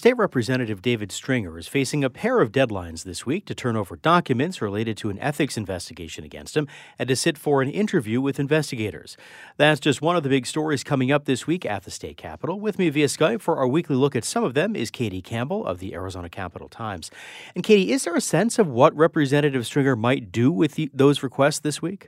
State Representative David Stringer is facing a pair of deadlines this week to turn over documents related to an ethics investigation against him and to sit for an interview with investigators. That's just one of the big stories coming up this week at the state capitol. With me via Skype for our weekly look at some of them is Katie Campbell of the Arizona Capitol-Times. And Katie, is there a sense of what Representative Stringer might do with those requests this week?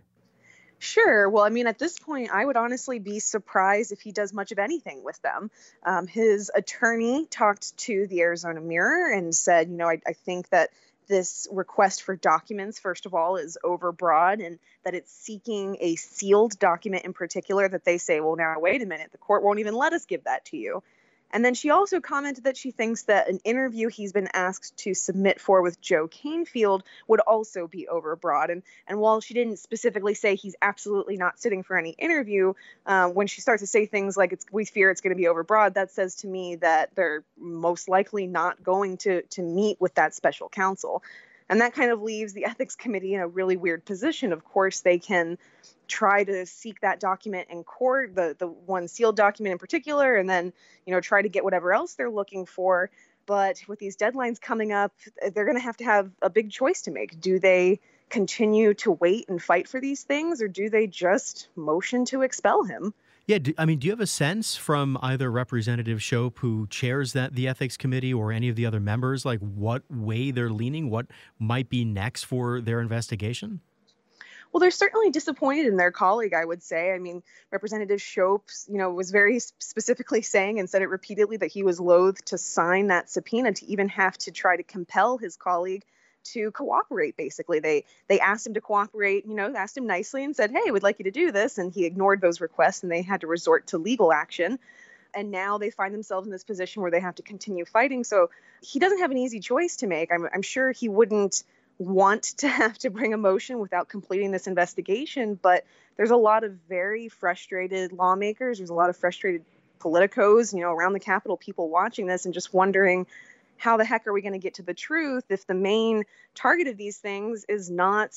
Sure. Well, I mean, at this point, I would honestly be surprised if he does much of anything with them. His attorney talked to the Arizona Mirror and said, I think that this request for documents, first of all, is overbroad and that it's seeking a sealed document in particular that they say, well, now, wait a minute, the court won't even let us give that to you. And then she also commented that she thinks that an interview he's been asked to submit for with Joe Canfield would also be overbroad. And while she didn't specifically say he's absolutely not sitting for any interview, when she starts to say things like we fear it's going to be overbroad, that says to me that they're most likely not going to meet with that special counsel. And that kind of leaves the ethics committee in a really weird position. Of course, they can try to seek that document in court, the one sealed document in particular, and then, try to get whatever else they're looking for. But with these deadlines coming up, they're going to have a big choice to make. Do they continue to wait and fight for these things, or do they just motion to expel him? Yeah, do you have a sense from either Representative Shope, who chairs the ethics committee, or any of the other members, like what way they're leaning, what might be next for their investigation? Well, they're certainly disappointed in their colleague, I would say. I mean, Representative Shope, was very specifically saying and said it repeatedly that he was loath to sign that subpoena, to even have to try to compel his colleague to cooperate. Basically, they asked him to cooperate, asked him nicely and said, hey, we'd like you to do this. And he ignored those requests and they had to resort to legal action. And now they find themselves in this position where they have to continue fighting. So he doesn't have an easy choice to make. I'm sure he wouldn't want to have to bring a motion without completing this investigation. But there's a lot of very frustrated lawmakers. There's a lot of frustrated politicos, around the Capitol, people watching this and just wondering, how the heck are we going to get to the truth if the main target of these things is not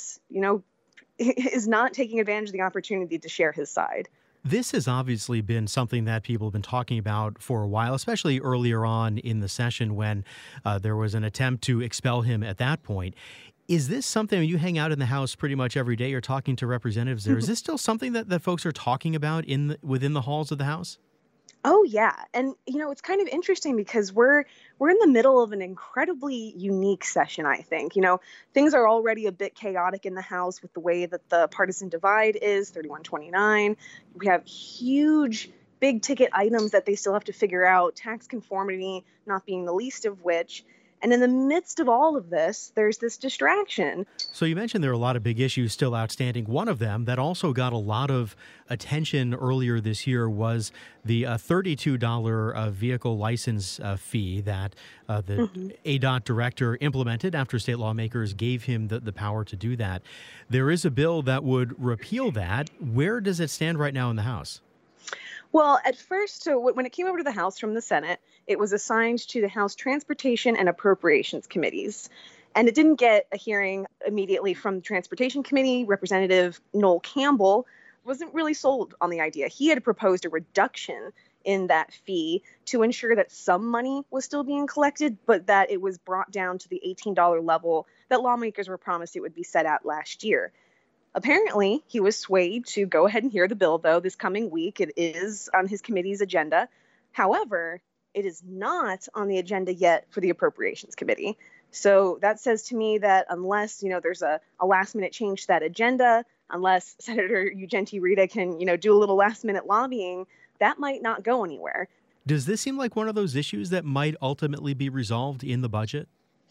taking advantage of the opportunity to share his side? This has obviously been something that people have been talking about for a while, especially earlier on in the session when there was an attempt to expel him at that point. Is this something, you hang out in the House pretty much every day, you're talking to representatives there, is this still something that folks are talking about within the halls of the House? Oh, yeah. And, it's kind of interesting because we're in the middle of an incredibly unique session, I think. Things are already a bit chaotic in the House with the way that the partisan divide is, 31-29. We have huge, big ticket items that they still have to figure out, tax conformity not being the least of which. And in the midst of all of this, there's this distraction. So you mentioned there are a lot of big issues still outstanding. One of them that also got a lot of attention earlier this year was the $32 vehicle license fee that the ADOT director implemented after state lawmakers gave him the power to do that. There is a bill that would repeal that. Where does it stand right now in the House? Well, at first, so when it came over to the House from the Senate, it was assigned to the House Transportation and Appropriations Committees. And it didn't get a hearing immediately from the Transportation Committee. Representative Noel Campbell wasn't really sold on the idea. He had proposed a reduction in that fee to ensure that some money was still being collected, but that it was brought down to the $18 level that lawmakers were promised it would be set at last year. Apparently, he was swayed to go ahead and hear the bill, though, this coming week. It is on his committee's agenda. However, it is not on the agenda yet for the Appropriations Committee. So that says to me that unless, there's a last-minute change to that agenda, unless Senator Ugenti Rita can, do a little last-minute lobbying, that might not go anywhere. Does this seem like one of those issues that might ultimately be resolved in the budget?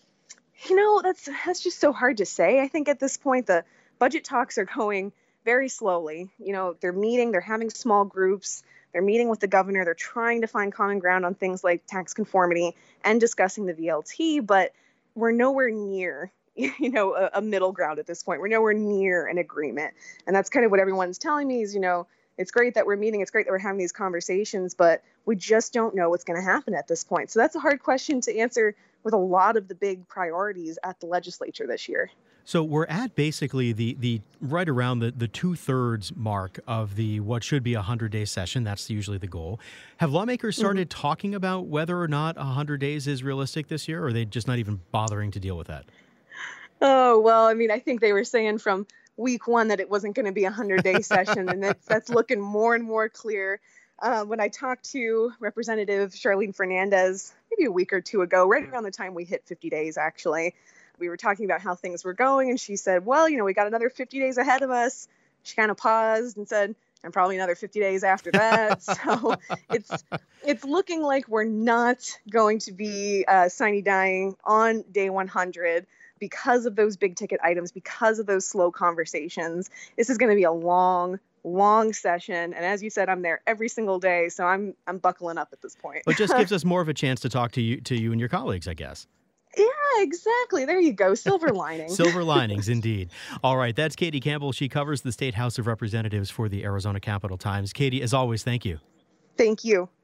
That's just so hard to say. I think at this point, the budget talks are going very slowly. They're meeting, they're having small groups, they're meeting with the governor, they're trying to find common ground on things like tax conformity and discussing the VLT, but we're nowhere near, a middle ground at this point. We're nowhere near an agreement. And that's kind of what everyone's telling me is, it's great that we're meeting, it's great that we're having these conversations, but we just don't know what's going to happen at this point. So that's a hard question to answer with a lot of the big priorities at the legislature this year. So we're at basically the right around the 2/3 mark of the what should be a 100-day session. That's usually the goal. Have lawmakers started talking about whether or not 100 days is realistic this year, or are they just not even bothering to deal with that? Oh, well, I mean, I think they were saying from week one that it wasn't going to be a 100-day session, and that's looking more and more clear. When I talked to Representative Charlene Fernandez maybe a week or two ago, right around the time we hit 50 days, actually, we were talking about how things were going, and she said, well, we got another 50 days ahead of us. She kind of paused and said, and probably another 50 days after that. So it's looking like we're not going to be sine dying on day 100 because of those big ticket items, because of those slow conversations. This is going to be a long session. And as you said, I'm there every single day. So I'm buckling up at this point. It just gives us more of a chance to talk to you and your colleagues, I guess. Yeah, exactly. There you go. Silver lining. Silver linings, indeed. All right. That's Katie Campbell. She covers the State House of Representatives for the Arizona Capitol Times. Katie, as always, thank you. Thank you.